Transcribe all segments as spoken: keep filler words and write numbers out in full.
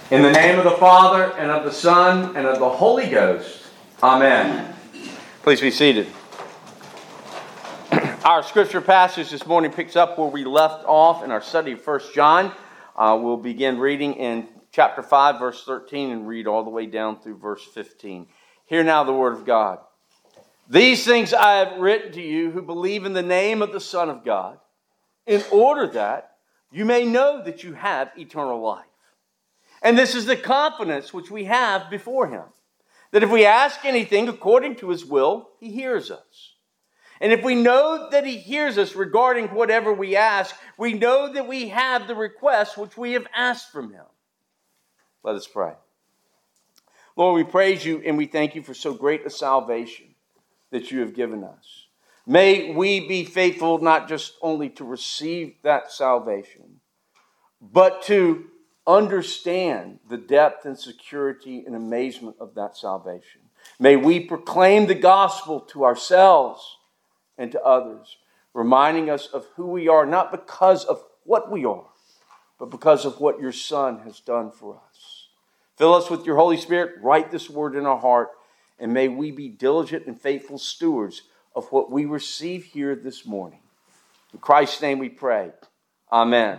In the name of the Father, and of the Son, and of the Holy Ghost. Amen. Please be seated. Our scripture passage this morning picks up where we left off in our study of First John. Uh, we'll begin reading in chapter five, verse thirteen, and read all the way down through verse fifteen. Hear now the word of God. These things I have written to you who believe in the name of the Son of God, in order that you may know that you have eternal life. And this is the confidence which we have before him, that if we ask anything according to his will, he hears us. And if we know that he hears us regarding whatever we ask, we know that we have the request which we have asked from him. Let us pray. Lord, we praise you and we thank you for so great a salvation that you have given us. May we be faithful not just only to receive that salvation, but to understand the depth and security and amazement of that salvation. May we proclaim the gospel to ourselves and to others, reminding us of who we are, not because of what we are, but because of what your Son has done for us. Fill us with your Holy Spirit, write this word in our heart, and may we be diligent and faithful stewards of what we receive here this morning. In Christ's name we pray. Amen.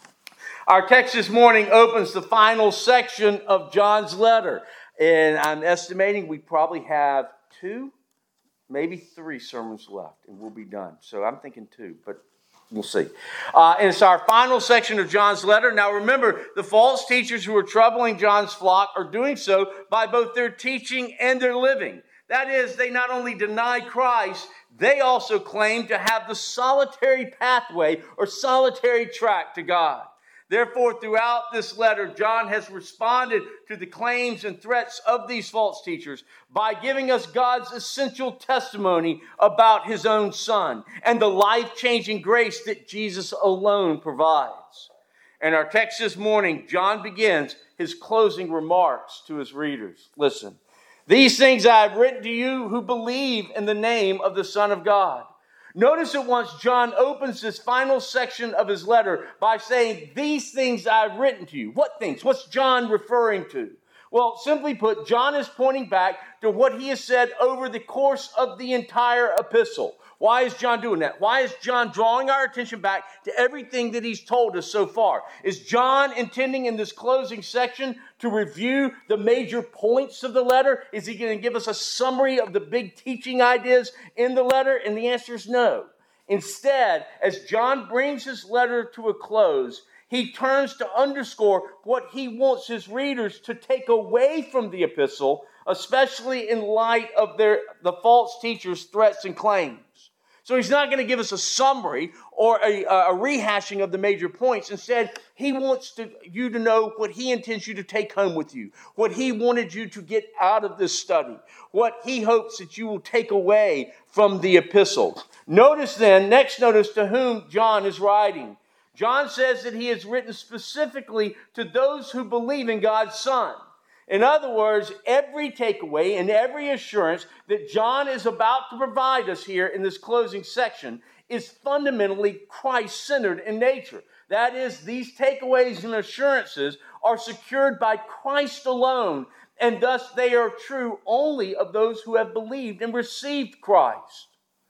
Our text this morning opens the final section of John's letter. And I'm estimating we probably have two, maybe three sermons left, and we'll be done. So I'm thinking two, but we'll see. Uh, and it's our final section of John's letter. Now remember, the false teachers who are troubling John's flock are doing so by both their teaching and their living. That is, they not only deny Christ, they also claim to have the solitary pathway or solitary track to God. Therefore, throughout this letter, John has responded to the claims and threats of these false teachers by giving us God's essential testimony about his own Son and the life-changing grace that Jesus alone provides. In our text this morning, John begins his closing remarks to his readers. Listen, these things I have written to you who believe in the name of the Son of God. Notice at once John opens this final section of his letter by saying, these things I've written to you. What things? What's John referring to? Well, simply put, John is pointing back to what he has said over the course of the entire epistle. Why is John doing that? Why is John drawing our attention back to everything that he's told us so far? Is John intending in this closing section to review the major points of the letter? Is he going to give us a summary of the big teaching ideas in the letter? And the answer is no. Instead, as John brings his letter to a close, he turns to underscore what he wants his readers to take away from the epistle, especially in light of their the false teachers' threats and claims. So he's not going to give us a summary or a, a rehashing of the major points. Instead, he wants to, you to know what he intends you to take home with you, what he wanted you to get out of this study, what he hopes that you will take away from the epistle. Notice then, next notice to whom John is writing. John says that he has written specifically to those who believe in God's Son. In other words, every takeaway and every assurance that John is about to provide us here in this closing section is fundamentally Christ-centered in nature. That is, these takeaways and assurances are secured by Christ alone, and thus they are true only of those who have believed and received Christ.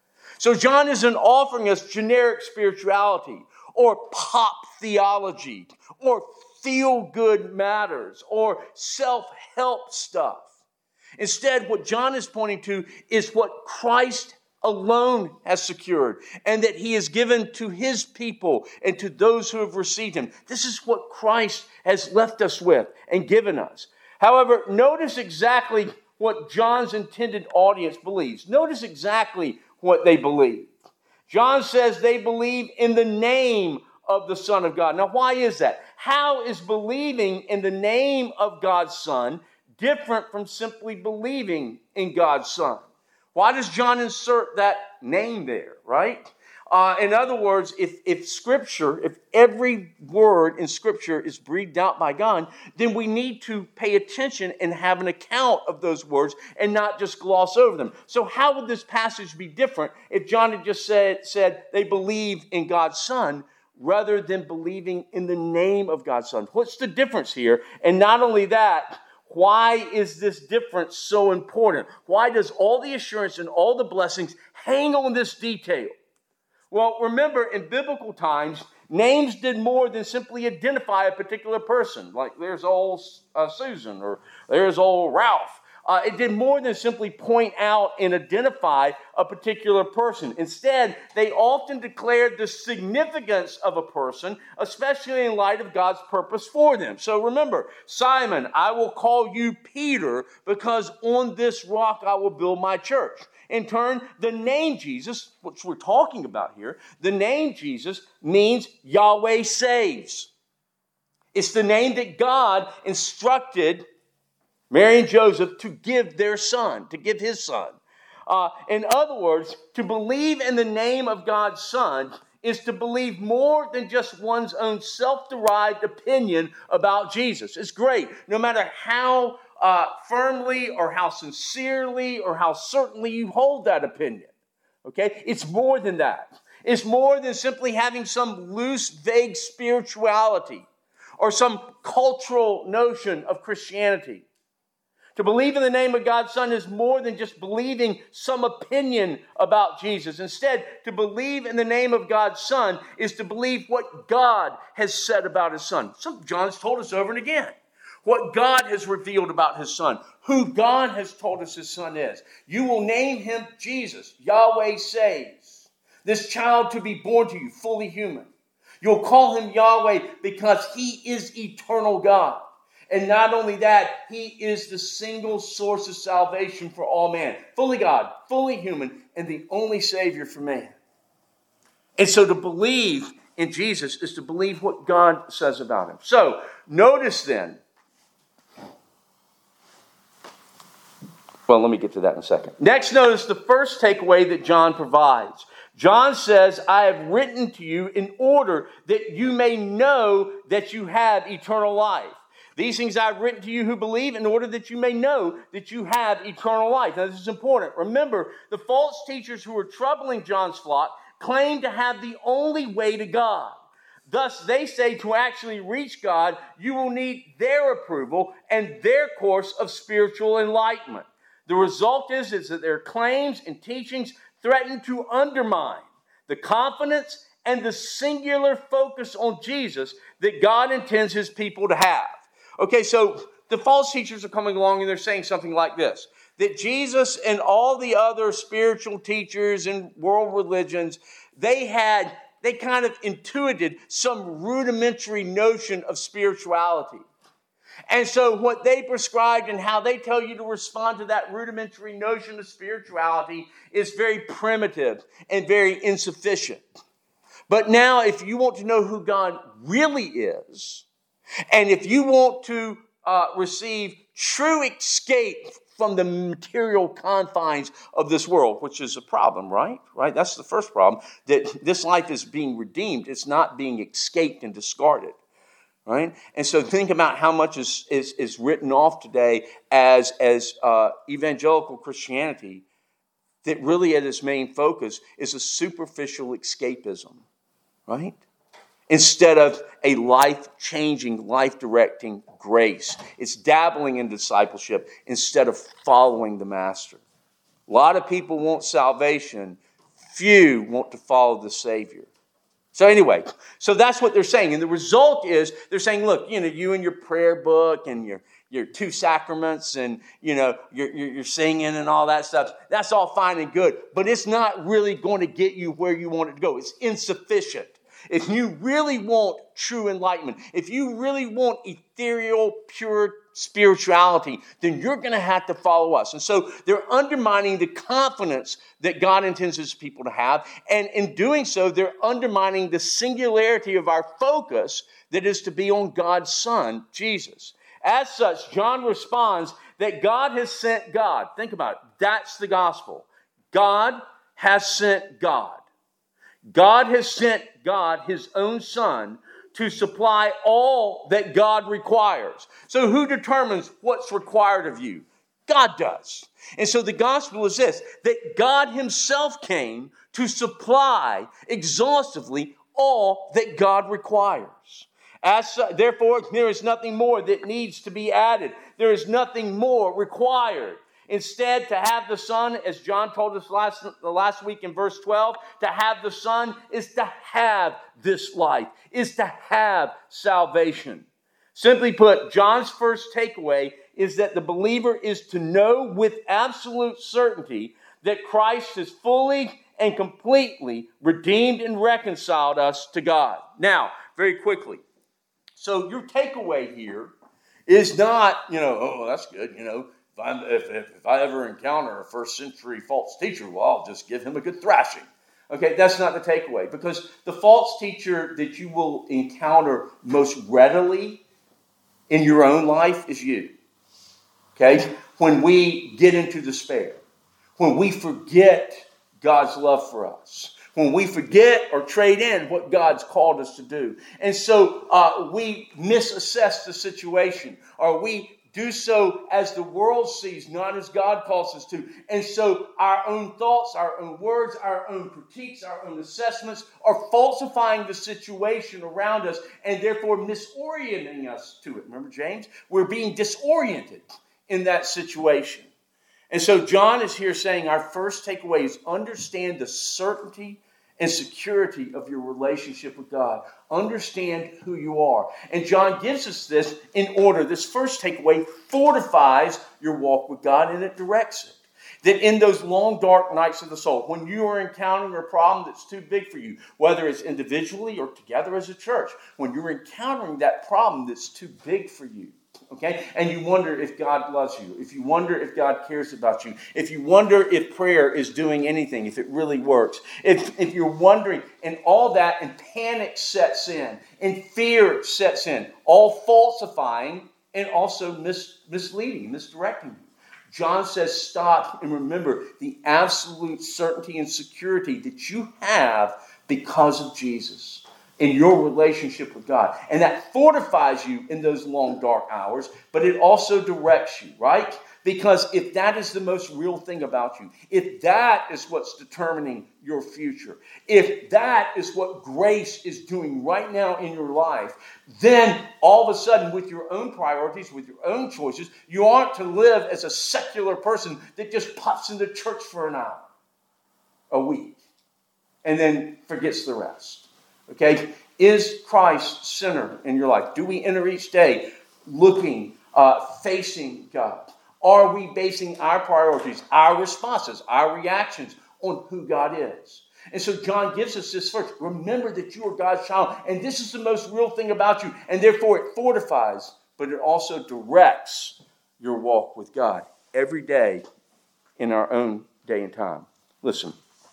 So John isn't offering us generic spirituality or pop theology or feel-good matters or self-help stuff. Instead, what John is pointing to is what Christ alone has secured and that he has given to his people and to those who have received him. This is what Christ has left us with and given us. However, notice exactly what John's intended audience believes. Notice exactly what they believe. John says they believe in the name of the Son of God. Now, why is that? How is believing in the name of God's Son different from simply believing in God's Son? Why does John insert that name there, right? Uh, in other words, if, if Scripture, if every word in Scripture is breathed out by God, then we need to pay attention and have an account of those words and not just gloss over them. So how would this passage be different if John had just said, said they believe in God's Son rather than believing in the name of God's Son. What's the difference here? And not only that, why is this difference so important? Why does all the assurance and all the blessings hang on this detail? Well, remember, in biblical times, names did more than simply identify a particular person. Like there's old uh, Susan or there's old Ralph. Uh, it did more than simply point out and identify a particular person. Instead, they often declared the significance of a person, especially in light of God's purpose for them. So remember, Simon, I will call you Peter because on this rock I will build my church. In turn, the name Jesus, which we're talking about here, the name Jesus means Yahweh saves. It's the name that God instructed Mary and Joseph to give their son, to give his son. Uh, in other words, to believe in the name of God's Son is to believe more than just one's own self-derived opinion about Jesus. It's great, no matter how uh, firmly or how sincerely or how certainly you hold that opinion. Okay? It's more than that. It's more than simply having some loose, vague spirituality or some cultural notion of Christianity. To believe in the name of God's Son is more than just believing some opinion about Jesus. Instead, to believe in the name of God's Son is to believe what God has said about his Son. So John's told us over and again what God has revealed about his Son, who God has told us his Son is. You will name him Jesus, Yahweh saves. This child to be born to you, fully human. You'll call him Yahweh because he is eternal God. And not only that, he is the single source of salvation for all man. Fully God, fully human, and the only Savior for man. And so to believe in Jesus is to believe what God says about him. So, notice then. Well, let me get to that in a second. Next, notice the first takeaway that John provides. John says, I have written to you in order that you may know that you have eternal life. These things I have written to you who believe in order that you may know that you have eternal life. Now, this is important. Remember, the false teachers who were troubling John's flock claimed to have the only way to God. Thus, they say to actually reach God, you will need their approval and their course of spiritual enlightenment. The result is, is that their claims and teachings threaten to undermine the confidence and the singular focus on Jesus that God intends his people to have. Okay, so the false teachers are coming along and they're saying something like this, that Jesus and all the other spiritual teachers and world religions, they had, they kind of intuited some rudimentary notion of spirituality. And so what they prescribed and how they tell you to respond to that rudimentary notion of spirituality is very primitive and very insufficient. But now if you want to know who God really is, and if you want to uh, receive true escape from the material confines of this world, which is a problem, right? Right? That's the first problem, that this life is being redeemed. It's not being escaped and discarded, right? And so think about how much is, is, is written off today as, as uh, evangelical Christianity that really at its main focus is a superficial escapism, right? Instead of a life-changing, life-directing grace. It's dabbling in discipleship instead of following the Master. A lot of people want salvation. Few want to follow the Savior. So anyway, so that's what they're saying. And the result is they're saying, look, you know, you and your prayer book and your, your two sacraments and, you know, your, your, your singing and all that stuff, that's all fine and good. But it's not really going to get you where you want it to go. It's insufficient. If you really want true enlightenment, if you really want ethereal, pure spirituality, then you're going to have to follow us. And so they're undermining the confidence that God intends his people to have. And in doing so, they're undermining the singularity of our focus that is to be on God's Son, Jesus. As such, John responds that God has sent God. Think about it. That's the gospel. God has sent God. God has sent God, his own Son, to supply all that God requires. So who determines what's required of you? God does. And so the gospel is this, that God himself came to supply exhaustively all that God requires. As such, therefore, there is nothing more that needs to be added. There is nothing more required. Instead, to have the Son, as John told us last, last week in verse twelve, to have the Son is to have this life, is to have salvation. Simply put, John's first takeaway is that the believer is to know with absolute certainty that Christ has fully and completely redeemed and reconciled us to God. Now, very quickly. So your takeaway here is not, you know, oh, that's good, you know, if, I'm, if, if, if I ever encounter a first century false teacher, well, I'll just give him a good thrashing. Okay, that's not the takeaway, because the false teacher that you will encounter most readily in your own life is you. Okay, when we get into despair, when we forget God's love for us, when we forget or trade in what God's called us to do. And so uh, we misassess the situation, or we do so as the world sees, not as God calls us to. And so our own thoughts, our own words, our own critiques, our own assessments are falsifying the situation around us and therefore misorienting us to it. Remember James? We're being disoriented in that situation. And so John is here saying our first takeaway is understand the certainty and security of your relationship with God. Understand who you are. And John gives us this in order. This first takeaway fortifies your walk with God and it directs it. That in those long, dark nights of the soul, when you are encountering a problem that's too big for you, whether it's individually or together as a church, when you're encountering that problem that's too big for you, okay, and you wonder if God loves you, if you wonder if God cares about you, if you wonder if prayer is doing anything, if it really works, if, if you're wondering, and all that, and panic sets in, and fear sets in, all falsifying and also mis- misleading, misdirecting you. John says stop and remember the absolute certainty and security that you have because of Jesus in your relationship with God. And that fortifies you in those long, dark hours, but it also directs you, right? Because if that is the most real thing about you, if that is what's determining your future, if that is what grace is doing right now in your life, then all of a sudden with your own priorities, with your own choices, you aren't to live as a secular person that just pops into church for an hour a week and then forgets the rest. Okay? Is Christ center in your life? Do we enter each day looking, uh, facing God? Are we basing our priorities, our responses, our reactions on who God is? And so John gives us this first. Remember that you are God's child, and this is the most real thing about you, and therefore it fortifies, but it also directs your walk with God every day in our own day and time. Listen.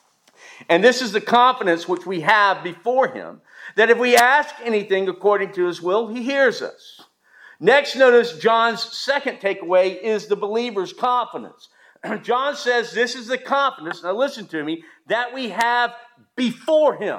And this is the confidence which we have before him, that if we ask anything according to his will, he hears us. Next, notice John's second takeaway is the believer's confidence. John says this is the confidence, now listen to me, that we have before him,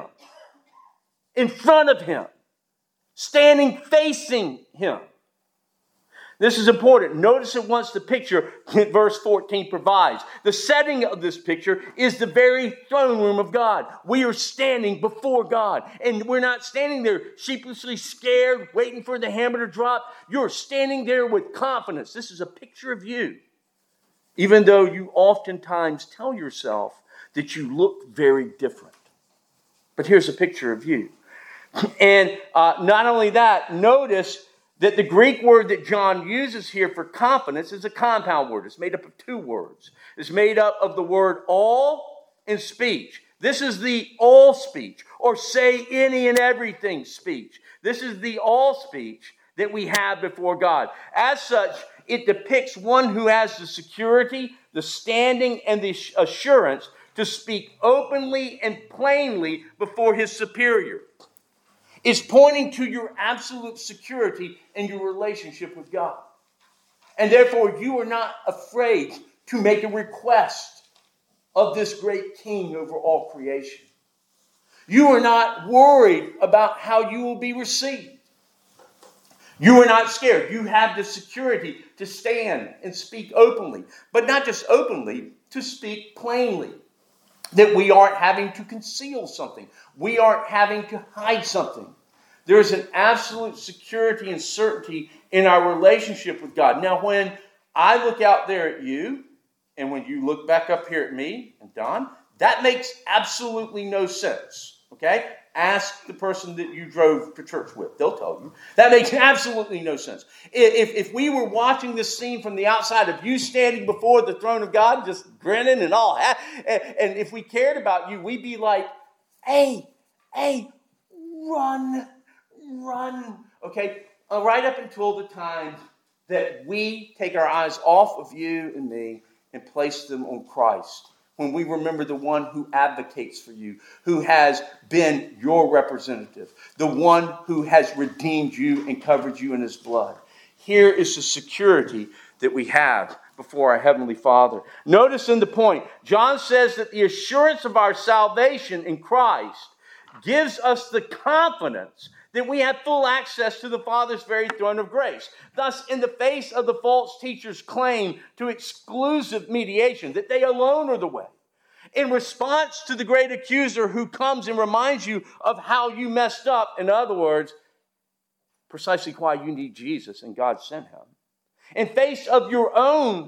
in front of him, standing facing him. This is important. Notice at once the picture that verse fourteen provides. The setting of this picture is the very throne room of God. We are standing before God. And we're not standing there sheepishly scared, waiting for the hammer to drop. You're standing there with confidence. This is a picture of you. Even though you oftentimes tell yourself that you look very different. But here's a picture of you. And uh, not only that, notice that the Greek word that John uses here for confidence is a compound word. It's made up of two words. It's made up of the word all and speech. This is the all speech, or say any and everything speech. This is the all speech that we have before God. As such, it depicts one who has the security, the standing, and the assurance to speak openly and plainly before his superior. It's pointing to your absolute security in your relationship with God. And therefore, you are not afraid to make a request of this great King over all creation. You are not worried about how you will be received. You are not scared. You have the security to stand and speak openly. But not just openly, to speak plainly. That we aren't having to conceal something. We aren't having to hide something. There is an absolute security and certainty in our relationship with God. Now, when I look out there at you, and when you look back up here at me and Don, that makes absolutely no sense. Okay? Ask the person that you drove to church with. They'll tell you. That makes absolutely no sense. If, if we were watching this scene from the outside of you standing before the throne of God, just grinning and all, and, and if we cared about you, we'd be like, hey, hey, run, run. Okay? Uh, right up until the time that we take our eyes off of you and me and place them on Christ. When we remember the one who advocates for you, who has been your representative, the one who has redeemed you and covered you in his blood. Here is the security that we have before our Heavenly Father. Notice in the point, John says that the assurance of our salvation in Christ gives us the confidence that we have full access to the Father's very throne of grace. Thus, in the face of the false teacher's claim to exclusive mediation, that they alone are the way, in response to the great accuser who comes and reminds you of how you messed up, in other words, precisely why you need Jesus and God sent him, in face of your own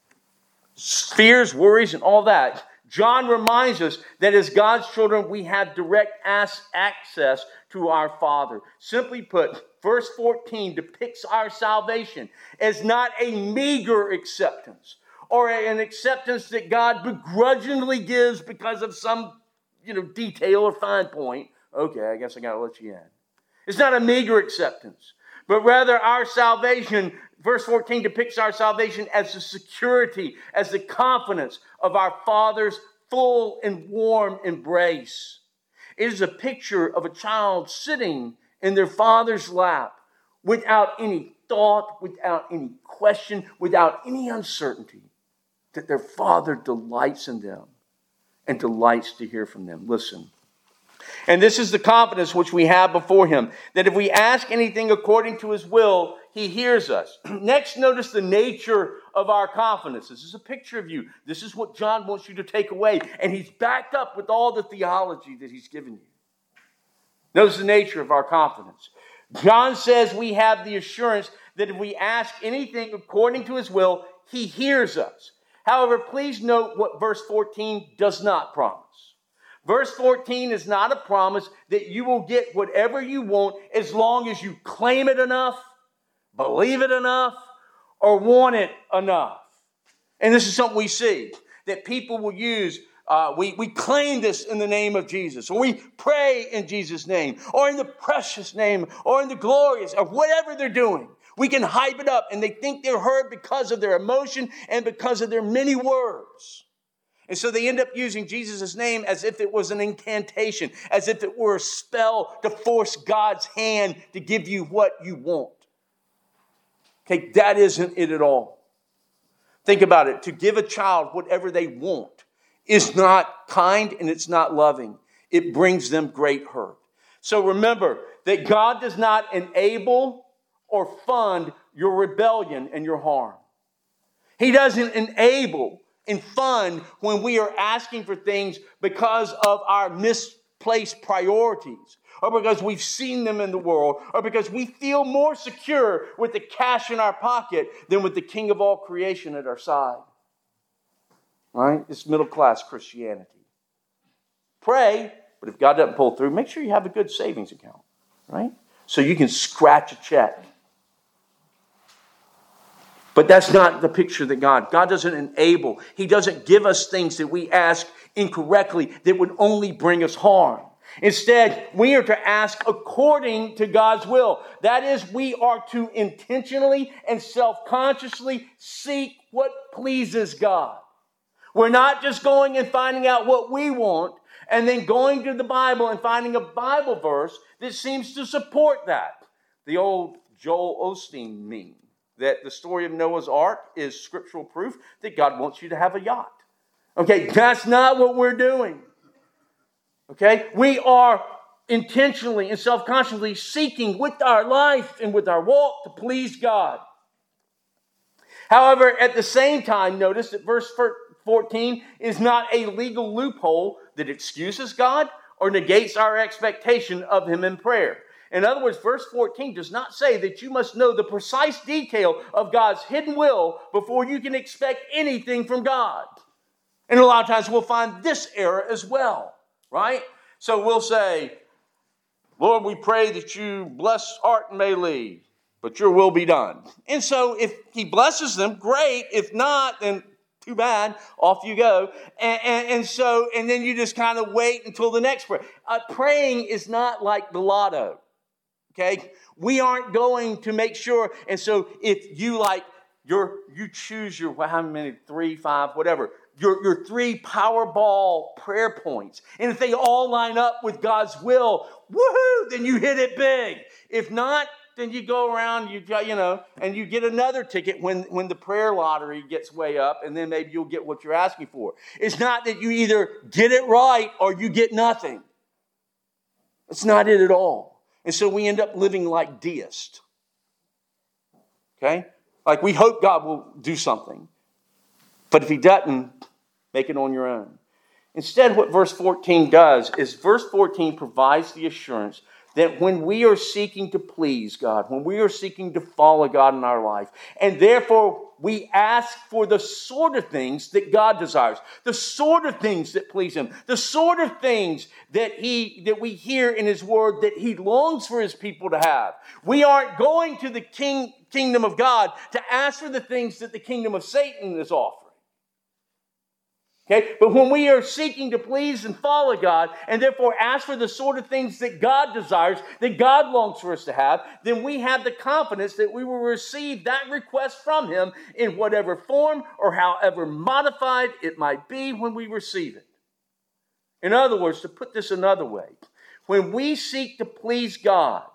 fears, worries, and all that, John reminds us that as God's children, we have direct access to our Father. Simply put, verse fourteen depicts our salvation as not a meager acceptance or an acceptance that God begrudgingly gives because of some, you know, detail or fine point. Okay, I guess I got to let you in. It's not a meager acceptance, but rather our salvation, verse fourteen depicts our salvation as the security, as the confidence of our Father's full and warm embrace. It is a picture of a child sitting in their father's lap without any thought, without any question, without any uncertainty, that their father delights in them and delights to hear from them. Listen. And this is the confidence which we have before him, that if we ask anything according to his will, he hears us. Next, notice the nature of our confidence. This is a picture of you. This is what John wants you to take away. And he's backed up with all the theology that he's given you. Notice the nature of our confidence. John says we have the assurance that if we ask anything according to his will, he hears us. However, please note what verse fourteen does not promise. Verse fourteen is not a promise that you will get whatever you want as long as you claim it enough, believe it enough, or want it enough. And this is something we see, that people will use, uh, we, we claim this in the name of Jesus, or we pray in Jesus' name, or in the precious name, or in the glorious, or whatever they're doing. We can hype it up, and they think they're heard because of their emotion and because of their many words. And so they end up using Jesus' name as if it was an incantation, as if it were a spell to force God's hand to give you what you want. Okay, that isn't it at all. Think about it. To give a child whatever they want is not kind and it's not loving. It brings them great hurt. So remember that God does not enable or fund your rebellion and your harm. He doesn't enable and fund when we are asking for things because of our misplaced priorities, or because we've seen them in the world, or because we feel more secure with the cash in our pocket than with the King of all creation at our side. Right? It's middle-class Christianity. Pray, but if God doesn't pull through, make sure you have a good savings account, right? So you can scratch a check. But that's not the picture that God, God doesn't enable. He doesn't give us things that we ask incorrectly that would only bring us harm. Instead, we are to ask according to God's will. That is, we are to intentionally and self-consciously seek what pleases God. We're not just going and finding out what we want and then going to the Bible and finding a Bible verse that seems to support that. The old Joel Osteen meme, that the story of Noah's Ark is scriptural proof that God wants you to have a yacht. Okay, that's not what we're doing. Okay, we are intentionally and self-consciously seeking with our life and with our walk to please God. However, at the same time, notice that verse fourteen is not a legal loophole that excuses God or negates our expectation of Him in prayer. In other words, verse fourteen does not say that you must know the precise detail of God's hidden will before you can expect anything from God. And a lot of times we'll find this error as well, right? So we'll say, Lord, we pray that you bless Art and Maylee, but your will be done. And so if He blesses them, great. If not, then too bad, off you go. And, and, and so, and then you just kind of wait until the next prayer. Uh, praying is not like the lotto. Okay, we aren't going to make sure. And so if you like your, you choose your, how many, three, five, whatever, your, your three Powerball prayer points. And if they all line up with God's will, woohoo, then you hit it big. If not, then you go around, you you know, and you get another ticket when, when the prayer lottery gets way up, and then maybe you'll get what you're asking for. It's not that you either get it right or you get nothing. It's not it at all. And so we end up living like deists. Okay? Like we hope God will do something. But if He doesn't, make it on your own. Instead, what verse fourteen does is verse fourteen provides the assurance that when we are seeking to please God, when we are seeking to follow God in our life, and therefore we ask for the sort of things that God desires, the sort of things that please Him, the sort of things that He that we hear in His Word that He longs for His people to have. We aren't going to the king, kingdom of God to ask for the things that the kingdom of Satan is offering. Okay, but when we are seeking to please and follow God, and therefore ask for the sort of things that God desires, that God longs for us to have, then we have the confidence that we will receive that request from Him in whatever form or however modified it might be when we receive it. In other words, to put this another way, when we seek to please God,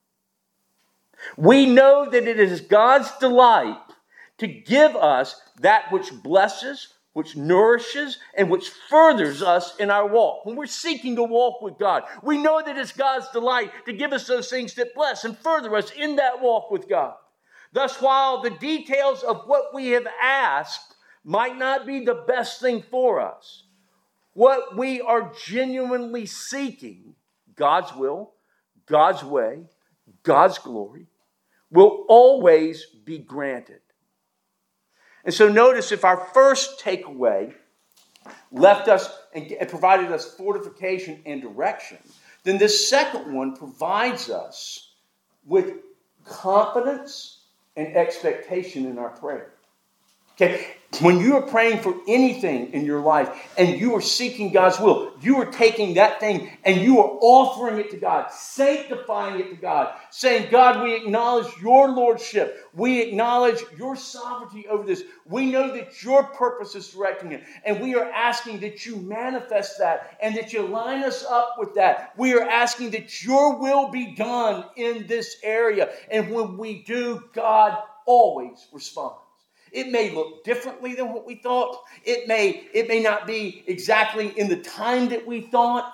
we know that it is God's delight to give us that which blesses, which nourishes, and which furthers us in our walk. When we're seeking to walk with God, we know that it's God's delight to give us those things that bless and further us in that walk with God. Thus, while the details of what we have asked might not be the best thing for us, what we are genuinely seeking, God's will, God's way, God's glory, will always be granted. And so notice if our first takeaway left us and provided us fortification and direction, then this second one provides us with confidence and expectation in our prayer. Okay, when you are praying for anything in your life and you are seeking God's will, you are taking that thing and you are offering it to God, sanctifying it to God, saying, God, we acknowledge your lordship. We acknowledge your sovereignty over this. We know that your purpose is directing it. And we are asking that you manifest that and that you line us up with that. We are asking that your will be done in this area. And when we do, God always responds. It may look differently than what we thought. It may, it may not be exactly in the time that we thought.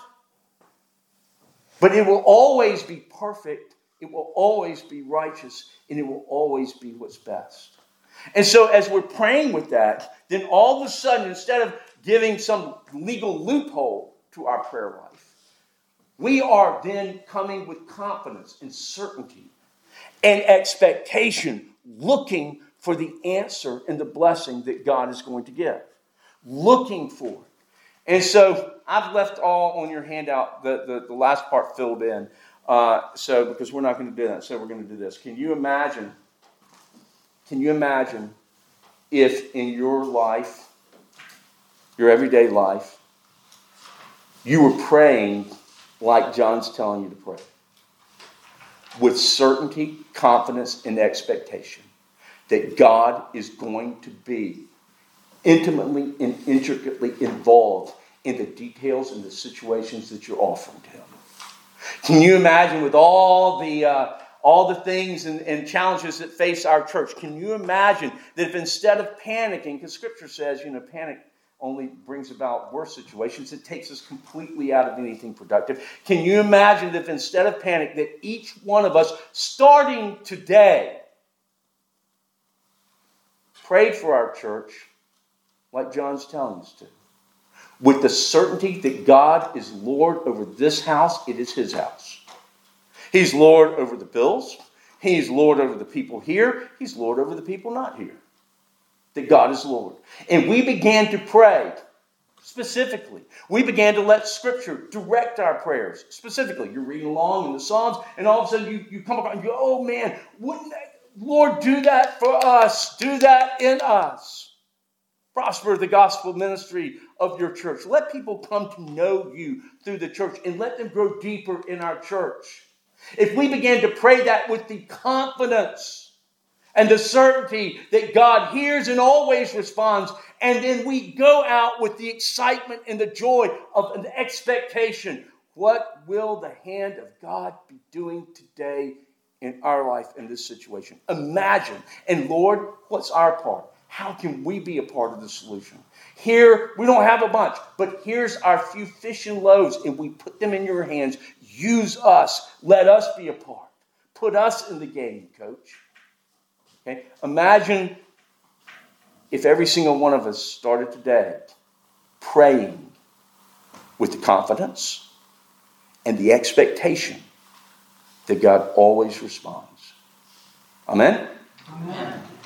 But it will always be perfect. It will always be righteous. And it will always be what's best. And so as we're praying with that, then all of a sudden, instead of giving some legal loophole to our prayer life, we are then coming with confidence and certainty and expectation, looking for the answer and the blessing that God is going to give. Looking for it. And so I've left all on your handout, the, the, the last part filled in. Uh, so because we're not going to do that, so we're going to do this. Can you imagine, can you imagine if in your life, your everyday life, you were praying like John's telling you to pray? With certainty, confidence, and expectation. That God is going to be intimately and intricately involved in the details and the situations that you're offering to Him. Can you imagine with all the uh, all the things and, and challenges that face our church, can you imagine that if instead of panicking, because Scripture says, you know, panic only brings about worse situations, it takes us completely out of anything productive. Can you imagine that if instead of panic, that each one of us, starting today, prayed for our church like John's telling us to, with the certainty that God is Lord over this house. It is his house. He's Lord over the bills. He's Lord over the people here. He's Lord over the people not here. That God is Lord. And we began to pray specifically. We began to let Scripture direct our prayers. Specifically, you're reading along in the Psalms, and all of a sudden you, you come across and you go, oh man, wouldn't that, Lord, do that for us. Do that in us. Prosper the gospel ministry of your church. Let people come to know you through the church and let them grow deeper in our church. If we began to pray that with the confidence and the certainty that God hears and always responds, and then we go out with the excitement and the joy of an expectation, what will the hand of God be doing today in our life in this situation? Imagine. And Lord, what's our part? How can we be a part of the solution? Here, we don't have a bunch, but here's our few fish and loaves, and we put them in your hands. Use us. Let us be a part. Put us in the game, coach. Okay? Imagine if every single one of us started today praying with the confidence and the expectation that God always responds. Amen? Amen.